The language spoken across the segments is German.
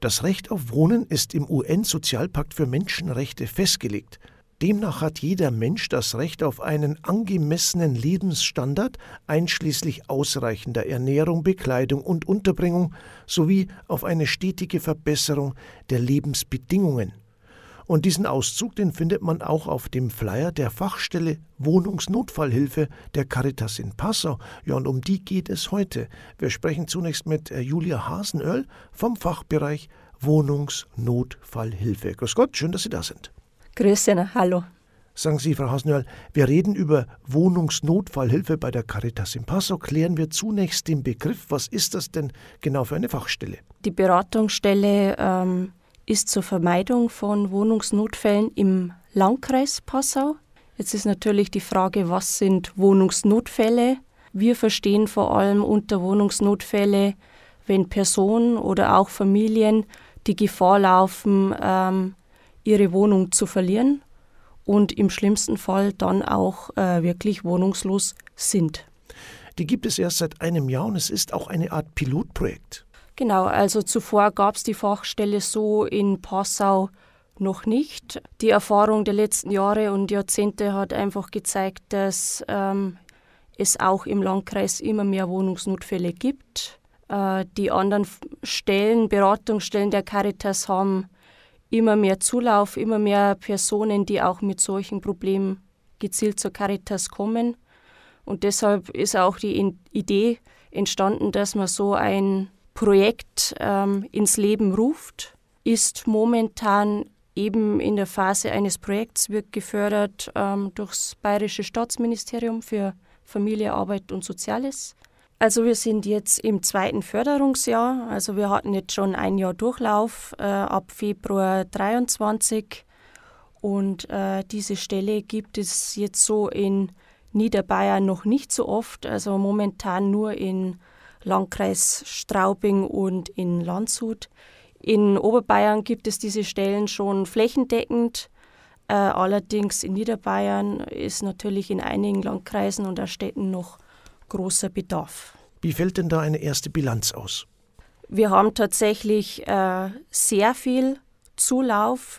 Das Recht auf Wohnen ist im UN-Sozialpakt für Menschenrechte festgelegt. Demnach hat jeder Mensch das Recht auf einen angemessenen Lebensstandard, einschließlich ausreichender Ernährung, Bekleidung und Unterbringung, sowie auf eine stetige Verbesserung der Lebensbedingungen. Und diesen Auszug, den findet man auch auf dem Flyer der Fachstelle Wohnungsnotfallhilfe der Caritas in Passau. Ja, und um die geht es heute. Wir sprechen zunächst mit Julia Hasenöhrl vom Fachbereich Wohnungsnotfallhilfe. Grüß Gott, schön, dass Sie da sind. Grüß Sie, hallo. Sagen Sie, Frau Hasenöhrl, wir reden über Wohnungsnotfallhilfe bei der Caritas in Passau. Klären wir zunächst den Begriff. Was ist das denn genau für eine Fachstelle? Die Beratungsstelle ist zur Vermeidung von Wohnungsnotfällen im Landkreis Passau. Jetzt ist natürlich die Frage, was sind Wohnungsnotfälle? Wir verstehen vor allem unter Wohnungsnotfälle, wenn Personen oder auch Familien die Gefahr laufen, ihre Wohnung zu verlieren und im schlimmsten Fall dann auch wirklich wohnungslos sind. Die gibt es erst seit einem Jahr und es ist auch eine Art Pilotprojekt. Genau, also zuvor gab es die Fachstelle so in Passau noch nicht. Die Erfahrung der letzten Jahre und Jahrzehnte hat einfach gezeigt, dass es auch im Landkreis immer mehr Wohnungsnotfälle gibt. Die anderen Stellen, Beratungsstellen der Caritas haben immer mehr Zulauf, immer mehr Personen, die auch mit solchen Problemen gezielt zur Caritas kommen. Und deshalb ist auch die Idee entstanden, dass man so ein Projekt ins Leben ruft. Ist momentan eben in der Phase eines Projekts, wird gefördert durchs Bayerische Staatsministerium für Familie, Arbeit und Soziales. Also wir sind jetzt im 2. Förderungsjahr, also wir hatten jetzt schon ein Jahr Durchlauf ab Februar 2023 und diese Stelle gibt es jetzt so in Niederbayern noch nicht so oft, also momentan nur in Landkreis Straubing und in Landshut. In Oberbayern gibt es diese Stellen schon flächendeckend, allerdings in Niederbayern ist natürlich in einigen Landkreisen und auch Städten noch großer Bedarf. Wie fällt denn da eine erste Bilanz aus? Wir haben tatsächlich sehr viel Zulauf.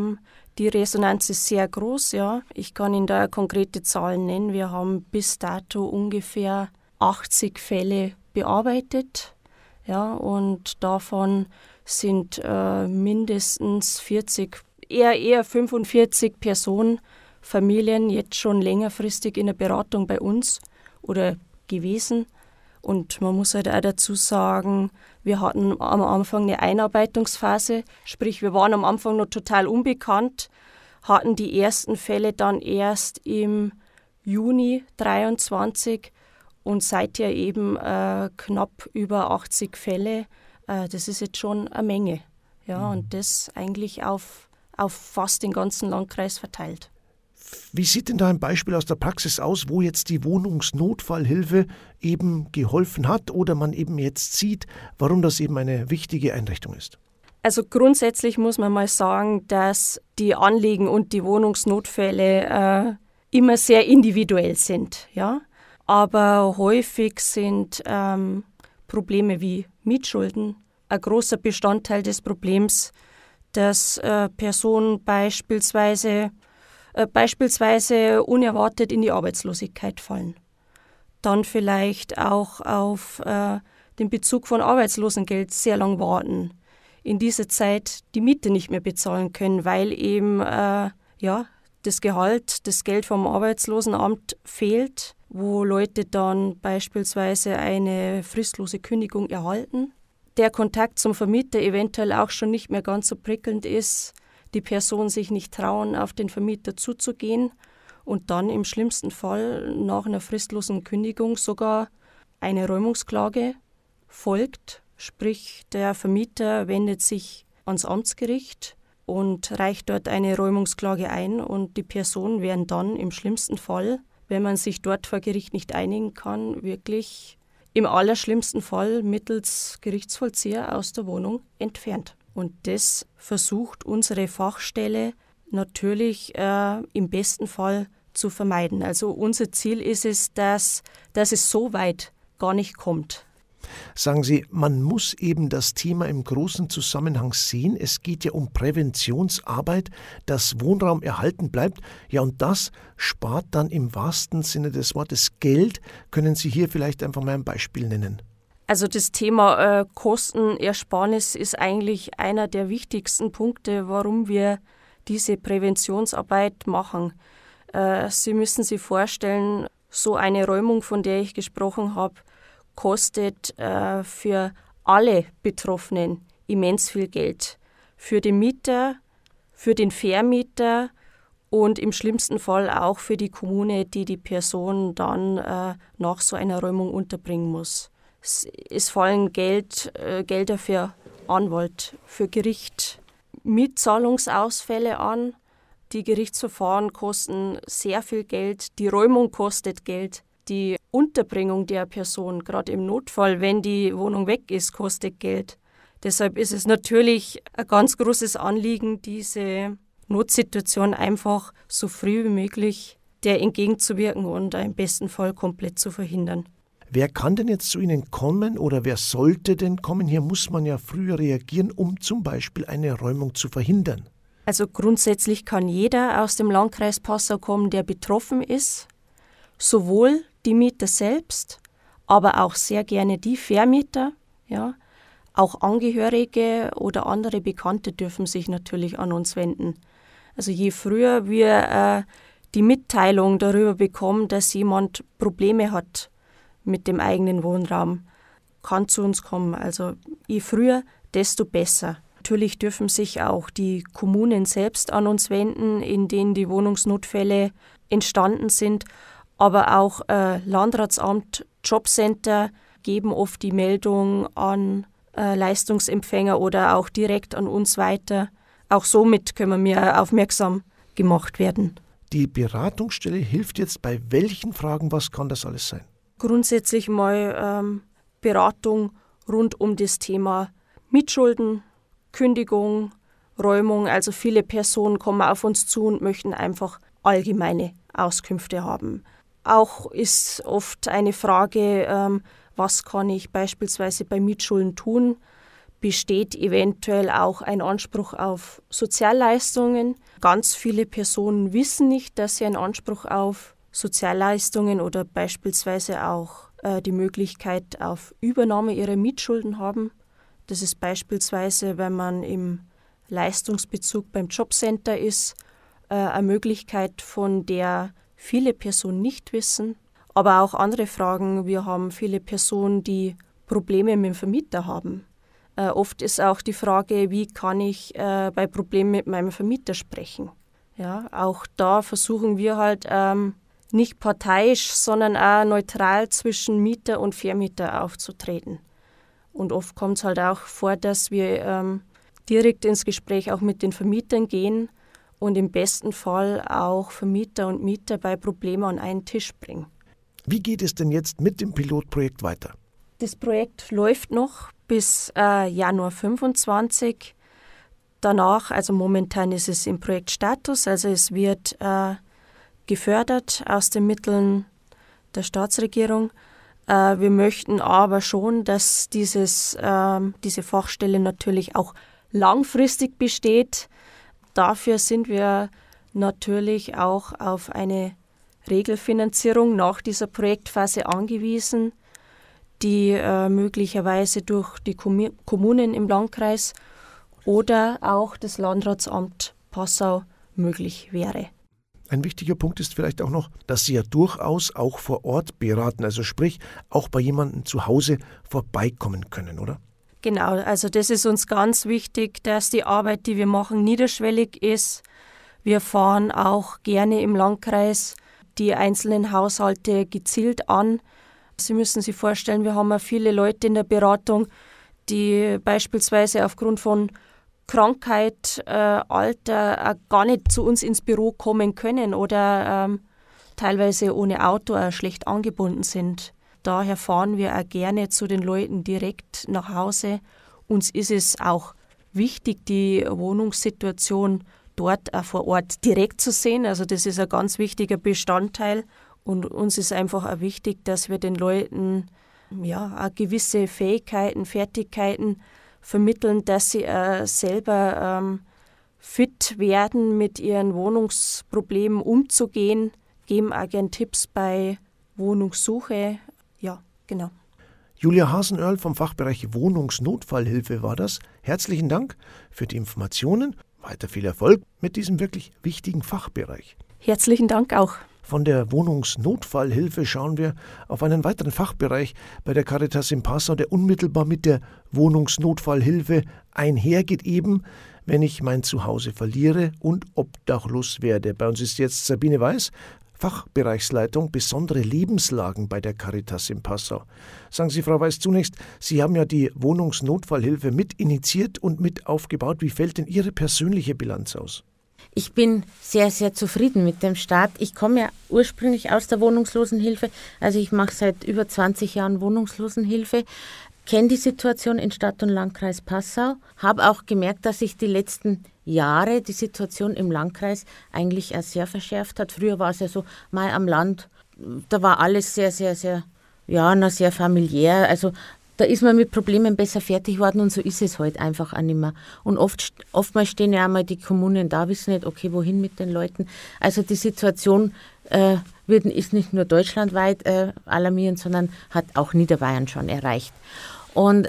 Die Resonanz ist sehr groß. Ja. Ich kann Ihnen da konkrete Zahlen nennen. Wir haben bis dato ungefähr 80 Fälle bearbeitet. Ja, und davon sind mindestens 40, eher 45 Personen, Familien jetzt schon längerfristig in der Beratung bei uns oder gewesen. Und man muss halt auch dazu sagen, wir hatten am Anfang eine Einarbeitungsphase, sprich wir waren am Anfang noch total unbekannt, hatten die ersten Fälle dann erst im Juni 2023 und seither eben knapp über 80 Fälle. Das ist jetzt schon eine Menge. Ja, und das eigentlich auf fast den ganzen Landkreis verteilt. Wie sieht denn da ein Beispiel aus der Praxis aus, wo jetzt die Wohnungsnotfallhilfe eben geholfen hat oder man eben jetzt sieht, warum das eben eine wichtige Einrichtung ist? Also grundsätzlich muss man mal sagen, dass die Anliegen und die Wohnungsnotfälle immer sehr individuell sind. Ja? Aber häufig sind Probleme wie Mietschulden ein großer Bestandteil des Problems, dass Personen beispielsweise unerwartet in die Arbeitslosigkeit fallen. Dann vielleicht auch auf den Bezug von Arbeitslosengeld sehr lang warten. In dieser Zeit die Miete nicht mehr bezahlen können, weil eben das Geld vom Arbeitslosenamt fehlt, wo Leute dann beispielsweise eine fristlose Kündigung erhalten. Der Kontakt zum Vermieter eventuell auch schon nicht mehr ganz so prickelnd ist, die Person sich nicht trauen, auf den Vermieter zuzugehen und dann im schlimmsten Fall nach einer fristlosen Kündigung sogar eine Räumungsklage folgt. Sprich, der Vermieter wendet sich ans Amtsgericht und reicht dort eine Räumungsklage ein und die Personen werden dann im schlimmsten Fall, wenn man sich dort vor Gericht nicht einigen kann, wirklich im allerschlimmsten Fall mittels Gerichtsvollzieher aus der Wohnung entfernt. Und das versucht unsere Fachstelle natürlich im besten Fall zu vermeiden. Also unser Ziel ist es, dass es so weit gar nicht kommt. Sagen Sie, man muss eben das Thema im großen Zusammenhang sehen. Es geht ja um Präventionsarbeit, dass Wohnraum erhalten bleibt. Ja, und das spart dann im wahrsten Sinne des Wortes Geld. Können Sie hier vielleicht einfach mal ein Beispiel nennen? Also das Thema Kostenersparnis ist eigentlich einer der wichtigsten Punkte, warum wir diese Präventionsarbeit machen. Sie müssen sich vorstellen, so eine Räumung, von der ich gesprochen habe, kostet für alle Betroffenen immens viel Geld. Für den Mieter, für den Vermieter und im schlimmsten Fall auch für die Kommune, die die Person dann nach so einer Räumung unterbringen muss. Es fallen Gelder für Anwalt, für Gericht, Mietzahlungsausfälle an. Die Gerichtsverfahren kosten sehr viel Geld, die Räumung kostet Geld, die Unterbringung der Person, gerade im Notfall, wenn die Wohnung weg ist, kostet Geld. Deshalb ist es natürlich ein ganz großes Anliegen, diese Notsituation einfach so früh wie möglich der entgegenzuwirken und im besten Fall komplett zu verhindern. Wer kann denn jetzt zu Ihnen kommen oder wer sollte denn kommen? Hier muss man ja früher reagieren, um zum Beispiel eine Räumung zu verhindern. Also grundsätzlich kann jeder aus dem Landkreis Passau kommen, der betroffen ist. Sowohl die Mieter selbst, aber auch sehr gerne die Vermieter. Ja. Auch Angehörige oder andere Bekannte dürfen sich natürlich an uns wenden. Also je früher wir die Mitteilung darüber bekommen, dass jemand Probleme hat mit dem eigenen Wohnraum, kann zu uns kommen. Also je früher, desto besser. Natürlich dürfen sich auch die Kommunen selbst an uns wenden, in denen die Wohnungsnotfälle entstanden sind. Aber auch Landratsamt, Jobcenter geben oft die Meldung an Leistungsempfänger oder auch direkt an uns weiter. Auch somit können wir aufmerksam gemacht werden. Die Beratungsstelle hilft jetzt bei welchen Fragen? Was kann das alles sein? Grundsätzlich mal Beratung rund um das Thema Mietschulden, Kündigung, Räumung. Also viele Personen kommen auf uns zu und möchten einfach allgemeine Auskünfte haben. Auch ist oft eine Frage, was kann ich beispielsweise bei Mietschulden tun? Besteht eventuell auch ein Anspruch auf Sozialleistungen? Ganz viele Personen wissen nicht, dass sie einen Anspruch auf Sozialleistungen oder beispielsweise auch die Möglichkeit auf Übernahme ihrer Mietschulden haben. Das ist beispielsweise, wenn man im Leistungsbezug beim Jobcenter ist, eine Möglichkeit, von der viele Personen nicht wissen. Aber auch andere Fragen. Wir haben viele Personen, die Probleme mit dem Vermieter haben. Oft ist auch die Frage, wie kann ich bei Problemen mit meinem Vermieter sprechen. Ja, auch da versuchen wir halt nicht parteiisch, sondern auch neutral zwischen Mieter und Vermieter aufzutreten. Und oft kommt es halt auch vor, dass wir direkt ins Gespräch auch mit den Vermietern gehen und im besten Fall auch Vermieter und Mieter bei Problemen an einen Tisch bringen. Wie geht es denn jetzt mit dem Pilotprojekt weiter? Das Projekt läuft noch bis Januar 25. Danach, also momentan ist es im Projektstatus, also es wird gefördert aus den Mitteln der Staatsregierung. Wir möchten aber schon, dass diese Fachstelle natürlich auch langfristig besteht. Dafür sind wir natürlich auch auf eine Regelfinanzierung nach dieser Projektphase angewiesen, die möglicherweise durch die Kommunen im Landkreis oder auch das Landratsamt Passau möglich wäre. Ein wichtiger Punkt ist vielleicht auch noch, dass Sie ja durchaus auch vor Ort beraten, also sprich auch bei jemandem zu Hause vorbeikommen können, oder? Genau, also das ist uns ganz wichtig, dass die Arbeit, die wir machen, niederschwellig ist. Wir fahren auch gerne im Landkreis die einzelnen Haushalte gezielt an. Sie müssen sich vorstellen, wir haben ja viele Leute in der Beratung, die beispielsweise aufgrund von Krankheit, Alter gar nicht zu uns ins Büro kommen können oder teilweise ohne Auto schlecht angebunden sind. Daher fahren wir auch gerne zu den Leuten direkt nach Hause. Uns ist es auch wichtig, die Wohnungssituation dort auch vor Ort direkt zu sehen. Also das ist ein ganz wichtiger Bestandteil. Und uns ist einfach auch wichtig, dass wir den Leuten auch gewisse Fähigkeiten, Fertigkeiten vermitteln, dass sie selber fit werden, mit ihren Wohnungsproblemen umzugehen, geben auch gerne Tipps bei Wohnungssuche. Ja, genau. Julia Hasenöhrl vom Fachbereich Wohnungsnotfallhilfe war das. Herzlichen Dank für die Informationen. Weiter viel Erfolg mit diesem wirklich wichtigen Fachbereich. Herzlichen Dank auch. Von der Wohnungsnotfallhilfe schauen wir auf einen weiteren Fachbereich bei der Caritas in Passau, der unmittelbar mit der Wohnungsnotfallhilfe einhergeht, eben wenn ich mein Zuhause verliere und obdachlos werde. Bei uns ist jetzt Sabine Weiß, Fachbereichsleitung besondere Lebenslagen bei der Caritas in Passau. Sagen Sie, Frau Weiß, zunächst, Sie haben ja die Wohnungsnotfallhilfe mit initiiert und mit aufgebaut. Wie fällt denn Ihre persönliche Bilanz aus? Ich bin sehr, sehr zufrieden mit dem Start. Ich komme ja ursprünglich aus der Wohnungslosenhilfe. Also ich mache seit über 20 Jahren Wohnungslosenhilfe, kenne die Situation in Stadt und Landkreis Passau, habe auch gemerkt, dass sich die letzten Jahre die Situation im Landkreis eigentlich auch sehr verschärft hat. Früher war es ja so, mal am Land, da war alles sehr, sehr, sehr, sehr familiär. Also da ist man mit Problemen besser fertig geworden und so ist es heute einfach auch nicht mehr. Und oftmals stehen ja einmal die Kommunen da, wissen nicht, okay, wohin mit den Leuten. Also die Situation ist nicht nur deutschlandweit alarmierend, sondern hat auch Niederbayern schon erreicht. Und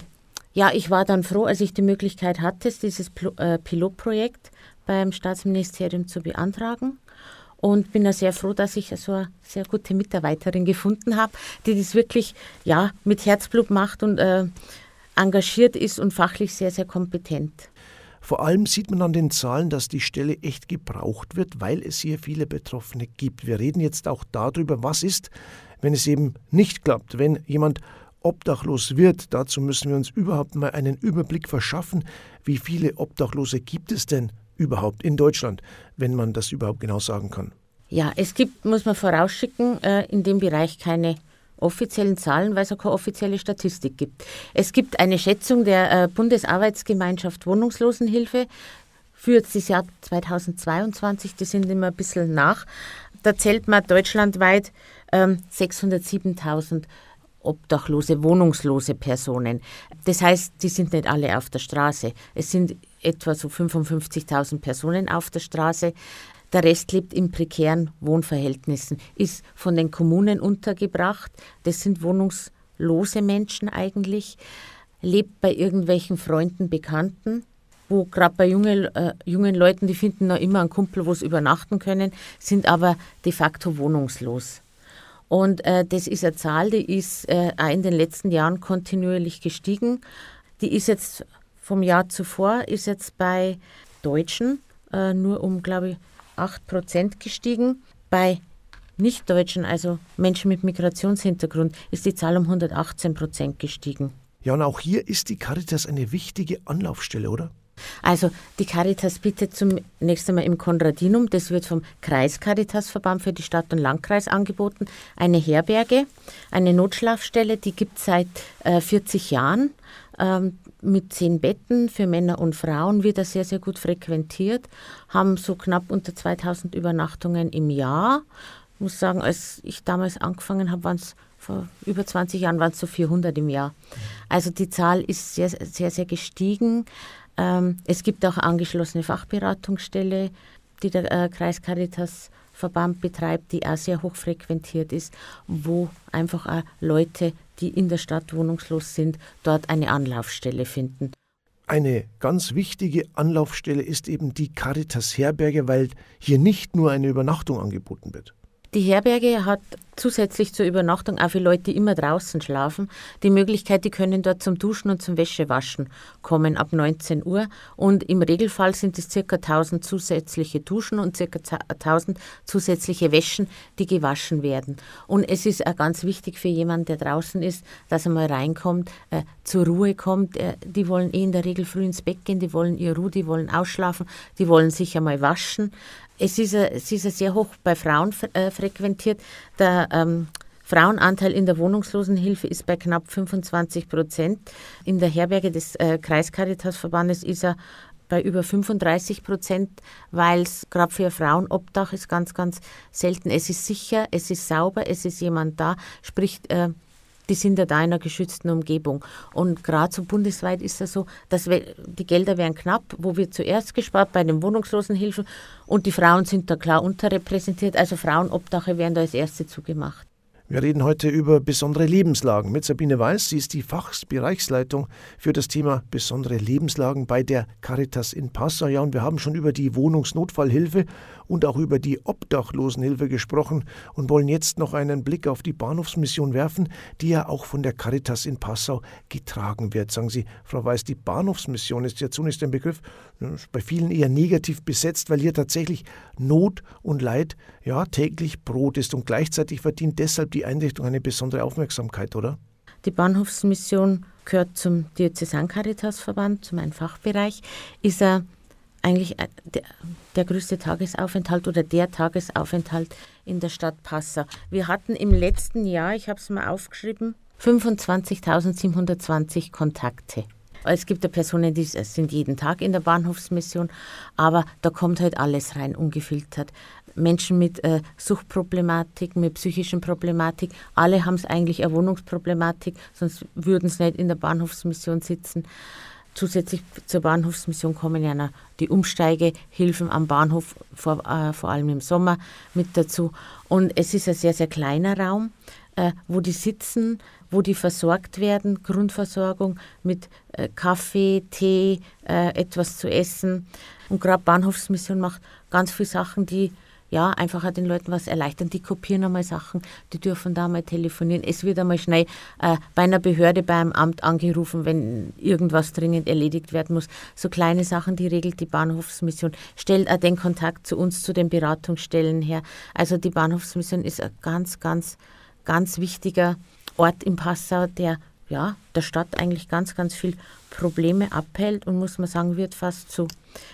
ich war dann froh, als ich die Möglichkeit hatte, dieses Pilotprojekt beim Staatsministerium zu beantragen. Und bin da sehr froh, dass ich so eine sehr gute Mitarbeiterin gefunden habe, die das wirklich mit Herzblut macht und engagiert ist und fachlich sehr, sehr kompetent. Vor allem sieht man an den Zahlen, dass die Stelle echt gebraucht wird, weil es hier viele Betroffene gibt. Wir reden jetzt auch darüber, was ist, wenn es eben nicht klappt, wenn jemand obdachlos wird. Dazu müssen wir uns überhaupt mal einen Überblick verschaffen, wie viele Obdachlose gibt es denn überhaupt in Deutschland, wenn man das überhaupt genau sagen kann? Ja, es gibt, muss man vorausschicken, in dem Bereich keine offiziellen Zahlen, weil es auch keine offizielle Statistik gibt. Es gibt eine Schätzung der Bundesarbeitsgemeinschaft Wohnungslosenhilfe für das Jahr 2022, die sind immer ein bisschen nach. Da zählt man deutschlandweit 607.000 obdachlose, wohnungslose Personen. Das heißt, die sind nicht alle auf der Straße. Es sind etwa so 55.000 Personen auf der Straße. Der Rest lebt in prekären Wohnverhältnissen, ist von den Kommunen untergebracht. Das sind wohnungslose Menschen eigentlich, lebt bei irgendwelchen Freunden, Bekannten, wo gerade bei jungen Leuten, die finden noch immer einen Kumpel, wo sie übernachten können, sind aber de facto wohnungslos. Und das ist eine Zahl, die ist auch in den letzten Jahren kontinuierlich gestiegen. Die ist jetzt vom Jahr zuvor, ist jetzt bei Deutschen nur um, glaube ich, 8% gestiegen. Bei Nicht-Deutschen, also Menschen mit Migrationshintergrund, ist die Zahl um 118% gestiegen. Ja, und auch hier ist die Caritas eine wichtige Anlaufstelle, oder? Also die Caritas bietet zunächst einmal im Konradinum, das wird vom Kreis-Caritas-Verband für die Stadt und Landkreis angeboten, eine Herberge, eine Notschlafstelle, die gibt es seit 40 Jahren mit 10 Betten für Männer und Frauen, wird das sehr, sehr gut frequentiert, haben so knapp unter 2000 Übernachtungen im Jahr. Ich muss sagen, als ich damals angefangen habe, vor über 20 Jahren waren es so 400 im Jahr. Also die Zahl ist sehr, sehr, sehr gestiegen. Es gibt auch eine angeschlossene Fachberatungsstelle, die der Kreis-Caritas-Verband betreibt, die auch sehr hoch frequentiert ist, wo einfach auch Leute, die in der Stadt wohnungslos sind, dort eine Anlaufstelle finden. Eine ganz wichtige Anlaufstelle ist eben die Caritas-Herberge, weil hier nicht nur eine Übernachtung angeboten wird. Die Herberge hat zusätzlich zur Übernachtung auch für Leute, die immer draußen schlafen, die Möglichkeit, die können dort zum Duschen und zum Wäschewaschen kommen ab 19 Uhr. Und im Regelfall sind es ca. 1000 zusätzliche Duschen und ca. 1000 zusätzliche Wäschen, die gewaschen werden. Und es ist auch ganz wichtig für jemanden, der draußen ist, dass er mal reinkommt, zur Ruhe kommt. Die wollen in der Regel früh ins Bett gehen, die wollen ihre Ruhe, die wollen ausschlafen, die wollen sich einmal waschen. Es ist sehr hoch bei Frauen frequentiert. Der Frauenanteil in der Wohnungslosenhilfe ist bei knapp 25%. In der Herberge des Kreis-Caritas-Verbandes ist er bei über 35%, weil es gerade für Frauen Obdach ist ganz, ganz selten. Es ist sicher, es ist sauber, es ist jemand da, sprich die sind ja da in einer geschützten Umgebung. Und gerade so bundesweit ist es so, dass die Gelder werden knapp, wo wird zuerst gespart bei den Wohnungslosenhilfen und die Frauen sind da klar unterrepräsentiert, also Frauenobdache werden da als erste zugemacht. Wir reden heute über besondere Lebenslagen mit Sabine Weiß. Sie ist die Fachbereichsleitung für das Thema besondere Lebenslagen bei der Caritas in Passau. Ja, und wir haben schon über die Wohnungsnotfallhilfe und auch über die Obdachlosenhilfe gesprochen und wollen jetzt noch einen Blick auf die Bahnhofsmission werfen, die ja auch von der Caritas in Passau getragen wird. Sagen Sie, Frau Weiß, die Bahnhofsmission ist ja zunächst ein Begriff, bei vielen eher negativ besetzt, weil hier tatsächlich Not und Leid ja täglich Brot ist und gleichzeitig verdient deshalb die Einrichtung eine besondere Aufmerksamkeit, oder? Die Bahnhofsmission gehört zum Diözesan-Caritas-Verband, zu meinem Fachbereich, ist eigentlich der größte Tagesaufenthalt oder der Tagesaufenthalt in der Stadt Passau. Wir hatten im letzten Jahr, ich habe es mal aufgeschrieben, 25.720 Kontakte. Es gibt ja Personen, die sind jeden Tag in der Bahnhofsmission, aber da kommt halt alles rein, ungefiltert. Menschen mit Suchtproblematik, mit psychischen Problematik, alle haben es eigentlich eine Wohnungsproblematik, sonst würden sie nicht in der Bahnhofsmission sitzen. Zusätzlich zur Bahnhofsmission kommen ja noch die Umsteigehilfen am Bahnhof, vor allem im Sommer, mit dazu. Und es ist ein sehr, sehr kleiner Raum, wo die sitzen, wo die versorgt werden, Grundversorgung mit Kaffee, Tee, etwas zu essen. Und gerade Bahnhofsmission macht ganz viele Sachen, die ja einfach auch den Leuten was erleichtern. Die kopieren einmal Sachen, die dürfen da mal telefonieren. Es wird einmal schnell bei einer Behörde, bei einem Amt angerufen, wenn irgendwas dringend erledigt werden muss. So kleine Sachen, die regelt die Bahnhofsmission. Stellt auch den Kontakt zu uns, zu den Beratungsstellen her. Also die Bahnhofsmission ist ein ganz, ganz, ganz wichtiger Ort in Passau, der ja, der Stadt eigentlich ganz, ganz viel Probleme abhält und muss man sagen, wird fast zu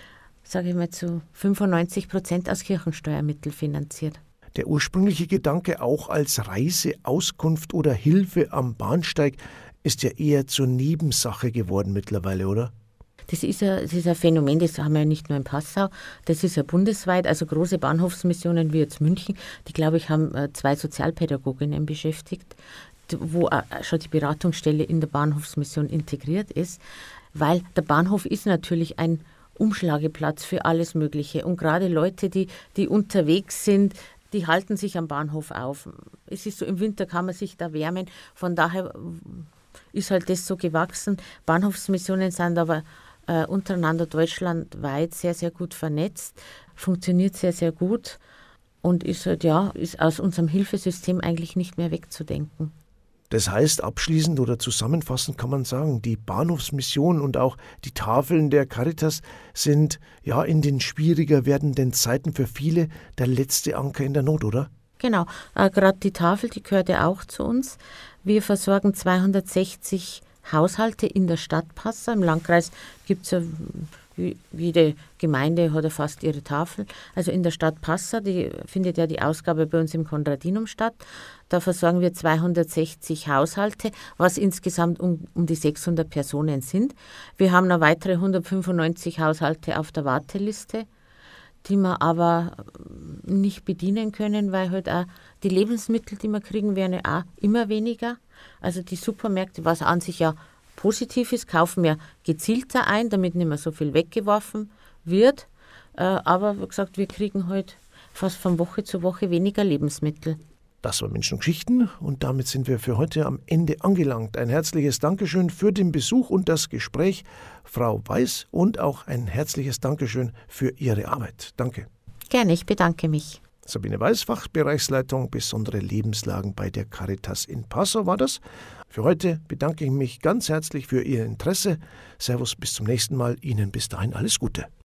95% aus Kirchensteuermitteln finanziert. Der ursprüngliche Gedanke, auch als Reise, Auskunft oder Hilfe am Bahnsteig, ist ja eher zur Nebensache geworden mittlerweile, oder? Das ist ein Phänomen, das haben wir ja nicht nur in Passau, das ist ja bundesweit, also große Bahnhofsmissionen wie jetzt München, die, glaube ich, haben 2 Sozialpädagoginnen beschäftigt, wo schon die Beratungsstelle in der Bahnhofsmission integriert ist, weil der Bahnhof ist natürlich ein Umschlageplatz für alles Mögliche. Und gerade Leute, die unterwegs sind, die halten sich am Bahnhof auf. Es ist so, im Winter kann man sich da wärmen. Von daher ist halt das so gewachsen. Bahnhofsmissionen sind aber untereinander deutschlandweit sehr, sehr gut vernetzt, funktioniert sehr, sehr gut und ist halt, ist aus unserem Hilfesystem eigentlich nicht mehr wegzudenken. Das heißt, abschließend oder zusammenfassend kann man sagen, die Bahnhofsmission und auch die Tafeln der Caritas sind ja in den schwieriger werdenden Zeiten für viele der letzte Anker in der Not, oder? Genau, gerade die Tafel, die gehört ja auch zu uns. Wir versorgen 260 Haushalte in der Stadt Passau. Im Landkreis gibt es ja, jede Gemeinde hat ja fast ihre Tafel. Also in der Stadt Passau, die findet ja die Ausgabe bei uns im Konradinum statt. Da versorgen wir 260 Haushalte, was insgesamt um die 600 Personen sind. Wir haben noch weitere 195 Haushalte auf der Warteliste, die wir aber nicht bedienen können, weil halt auch die Lebensmittel, die wir kriegen, werden ja auch immer weniger. Also die Supermärkte, was an sich ja positiv ist, kaufen wir gezielter ein, damit nicht mehr so viel weggeworfen wird. Aber wie gesagt, wir kriegen halt fast von Woche zu Woche weniger Lebensmittel. Das war Menschen und Geschichten und damit sind wir für heute am Ende angelangt. Ein herzliches Dankeschön für den Besuch und das Gespräch, Frau Weiß, und auch ein herzliches Dankeschön für Ihre Arbeit. Danke. Gerne, ich bedanke mich. Sabine Weiß, Fachbereichsleitung Besondere Lebenslagen bei der Caritas in Passau war das. Für heute bedanke ich mich ganz herzlich für Ihr Interesse. Servus, bis zum nächsten Mal. Ihnen bis dahin alles Gute.